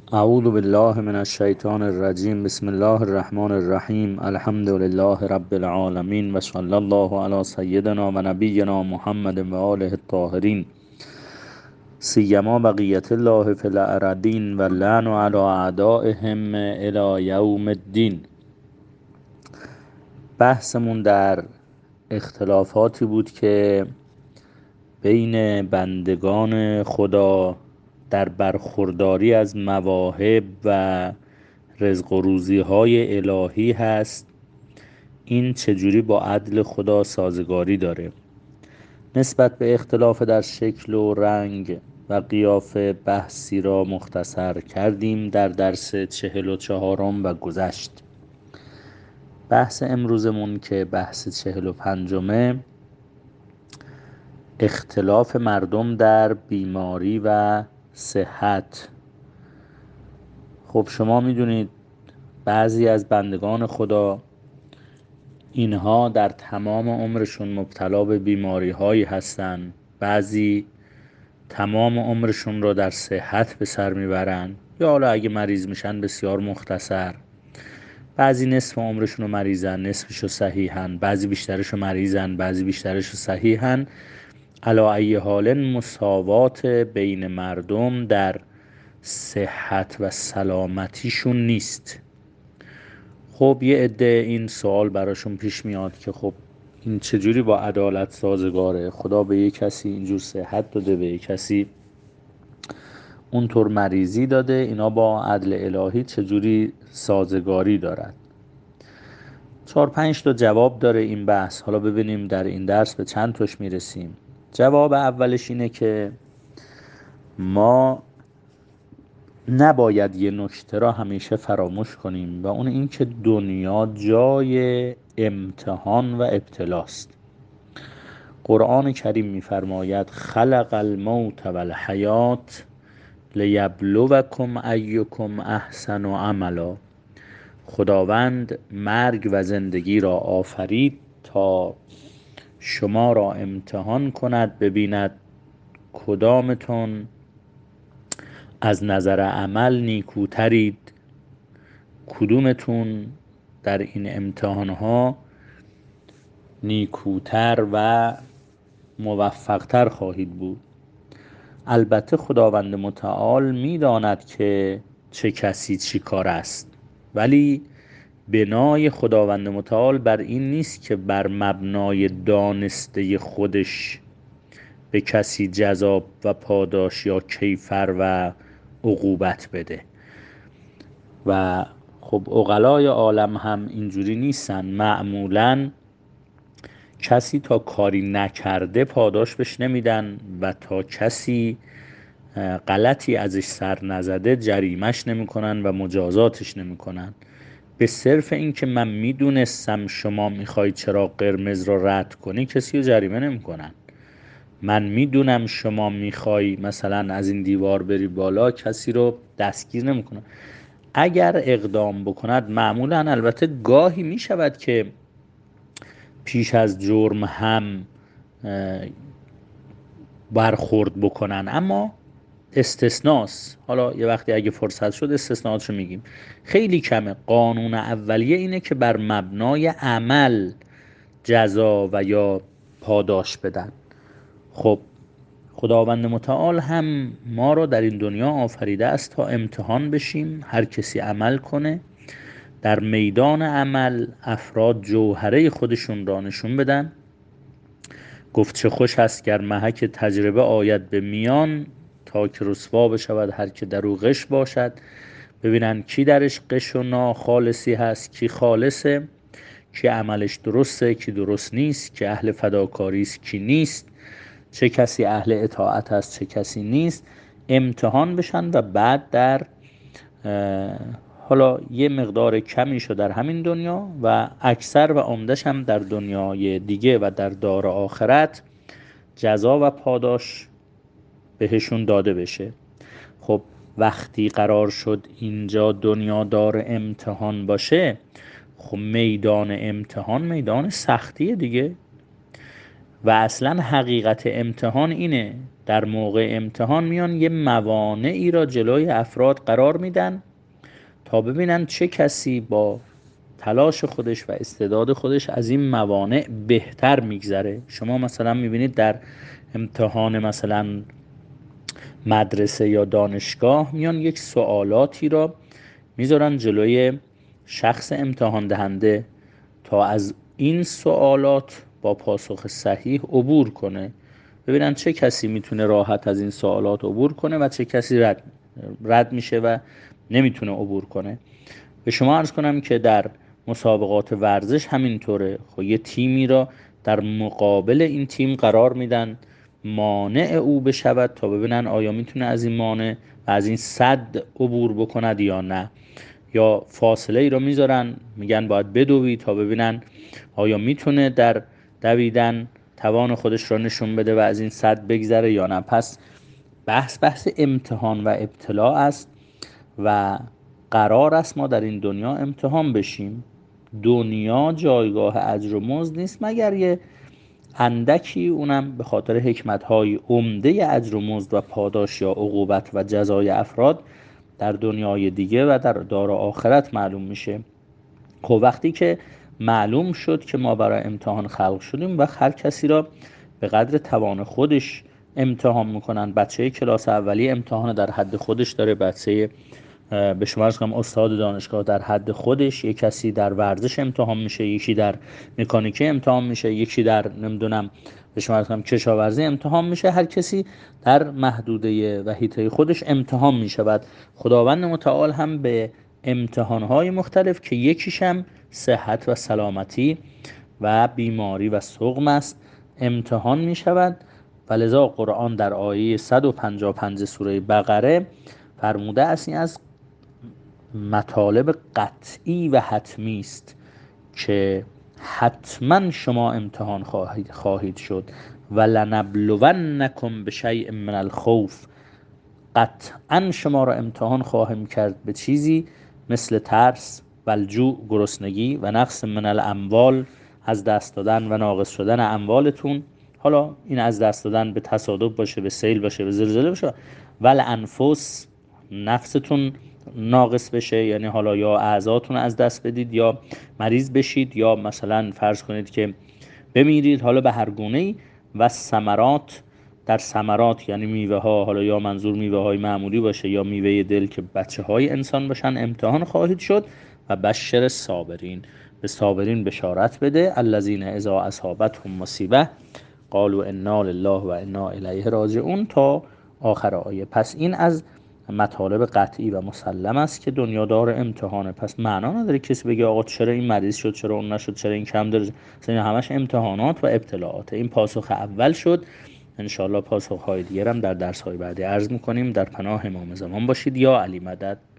اعوذ بالله من الشیطان الرجیم. بسم الله الرحمن الرحیم. الحمد لله رب العالمین و صلی الله علی سیدنا و نبینا محمد و آله الطاهرین، سیما بقیت الله فی الارضین و لعن علی اعدائهم الی یوم الدین. بحثمون در اختلافاتی بود که بین بندگان خدا در برخورداری از مواهب و رزق و روزی های الهی هست. این چجوری با عدل خدا سازگاری داره؟ نسبت به اختلاف در شکل و رنگ و قیافه بحثی را مختصر کردیم در درس 44 و گذشت. بحث امروزمون که بحث 45، اختلاف مردم در بیماری و صحت. خب شما میدونید بعضی از بندگان خدا اینها در تمام عمرشون مبتلا به بیماری هایی هستن، بعضی تمام عمرشون رو در صحت به سر میبرن، یا حالا اگه مریض میشن بسیار مختصر. بعضی نصف عمرشون رو مریضن، نصفشو صحیحن، بعضی بیشترشو مریضن، بعضی بیشترشو صحیحن. علی ای حال مساوات بین مردم در صحت و سلامتیشون نیست. خب یه عده این سوال براشون پیش میاد که خب این چجوری با عدالت سازگاره؟ خدا به یک کسی اینجور صحت داده، به یک کسی اونطور مریضی داده، اینا با عدل الهی چجوری سازگاری دارد؟ 4-5 تا جواب داره این بحث. حالا ببینیم در این درس به چند تاش میرسیم. جواب اولش اینه که ما نباید یه نکته را همیشه فراموش کنیم و اون این که دنیا جای امتحان و ابتلاست. قرآن کریم میفرماید خلق الموت و الحیات لیبلوکم ایکم احسن عملا. خداوند مرگ و زندگی را آفرید تا شما را امتحان کند، ببیند کدامتون از نظر عمل نیکوترید، کدومتون در این امتحانها نیکوتر و موفقتر خواهید بود. البته خداوند متعال میداند که چه کسی چی کار است، ولی بنای خداوند متعال بر این نیست که بر مبنای دانسته خودش به کسی جزا و پاداش یا کیفر و عقوبت بده. و خب عقلای عالم هم اینجوری نیستن. معمولاً کسی تا کاری نکرده پاداش بهش نمیدن و تا کسی غلطی ازش سر نزده جریمش نمیکنن و مجازاتش نمیکنن. به صرف این که من میدونستم شما میخوای چراغ قرمز رو رد کنی کسی رو جریمه نمیکنن. من میدونم شما میخوای مثلا از این دیوار بری بالا، کسی رو دستگیر نمیکنن. اگر اقدام بکند، معمولا البته گاهی میشود که پیش از جرم هم برخورد بکنن، اما استثناست. حالا یه وقتی اگه فرصت شد استثناءاتشو میگیم. خیلی کمه. قانون اولیه اینه که بر مبنای عمل جزا و یا پاداش بدن. خب خداوند متعال هم ما رو در این دنیا آفریده است تا امتحان بشیم. هر کسی عمل کنه، در میدان عمل افراد جوهره خودشون را نشون بدن. گفت چه خوش است گر محک تجربه آید به میان، تا که رسوا بشود هر که در او غش باشد. ببینن کی درش غش و ناخالصی هست، کی خالصه، کی عملش درسته، کی درست نیست، کی اهل فداکاری است، کی نیست، چه کسی اهل اطاعت است، چه کسی نیست. امتحان بشن و بعد در حالا یه مقدار کمیشو در همین دنیا و اکثر و عمدش هم در دنیای دیگه و در دار آخرت جزا و پاداش بهشون داده بشه. خب وقتی قرار شد اینجا دنیا دار امتحان باشه، خب میدان امتحان میدان سختیه دیگه. و اصلا حقیقت امتحان اینه، در موقع امتحان میان یه موانعی را جلوی افراد قرار میدن تا ببینن چه کسی با تلاش خودش و استعداد خودش از این موانع بهتر میگذره. شما مثلا میبینید در امتحان مثلا مدرسه یا دانشگاه میان یک سوالاتی را میذارن جلوی شخص امتحان دهنده تا از این سوالات با پاسخ صحیح عبور کنه، ببینن چه کسی میتونه راحت از این سوالات عبور کنه و چه کسی رد میشه و نمیتونه عبور کنه. به شما عرض کنم که در مسابقات ورزش همینطوره. خب یه تیمی را در مقابل این تیم قرار میدن مانع او بشود تا ببینن آیا میتونه از این مانع و از این سد عبور بکند یا نه، یا فاصله ای را میذارن میگن باید بدوی تا ببینن آیا میتونه در دویدن توان خودش را نشون بده و از این سد بگذره یا نه. پس بحث امتحان و ابتلا است و قرار است ما در این دنیا امتحان بشیم. دنیا جایگاه اجر و مزد نیست مگر یه اندکی، اونم به خاطر حکمت‌های عمده اجر و مزد و پاداش یا عقوبت و جزای افراد در دنیای دیگه و در دار آخرت معلوم میشه. خب وقتی که معلوم شد که ما برای امتحان خلق شدیم و هر کسی را به قدر توان خودش امتحان میکنن. بچه کلاس اولی امتحان در حد خودش داره، بچه به شما عرض کنم استاد دانشگاه در حد خودش، یک کسی در ورزش امتحان میشه، یکی در مکانیکی امتحان میشه، یکی در نمیدونم به شما عرض کنم کشاورزی امتحان میشه. هر کسی در محدوده و حیطه خودش امتحان میشود. خداوند متعال هم به امتحانهای مختلف که یکیش هم صحت و سلامتی و بیماری و سقم است امتحان میشود. و لذا قرآن در آیه 155 سوره بقره فرموده است این از مطالب قطعی و حتمی است که حتما شما امتحان خواهید شد. و لنبلونکم بشیء من الخوف، قطعا شما را امتحان خواهیم کرد به چیزی مثل ترس و الجوع گرسنگی و نقص من الاموال از دست دادن و ناقص شدن اموالتون. حالا این از دست دادن به تصادف باشه، به سیل باشه، به زلزله باشه. و الانفس، نفستون ناقص بشه، یعنی حالا یا اعضاتون از دست بدید یا مریض بشید یا مثلا فرض کنید که بمیرید، حالا به هر گونه‌ای. و ثمرات، در ثمرات یعنی میوه ها، حالا یا منظور میوه های معمولی باشه یا میوه دل که بچه های انسان باشن، امتحان خواهید شد. و بشر صابرین، به صابرین بشارت بده. الذین اذا اصابتهم مصیبه قالوا انا لله و انا الیه راجعون تا آخر آیه. پس این از مطالب قطعی و مسلم است که دنیا دار امتحانه. پس معنا نداره کسی بگه آقا چرا این مریض شد، چرا اون نشد، چرا این کم داره. مثلا همش امتحانات و ابتلاعات. این پاسخ اول شد. انشاءالله پاسخ های دیگر هم در درس های بعدی عرض میکنیم. در پناه امام زمان باشید. یا علی مدد.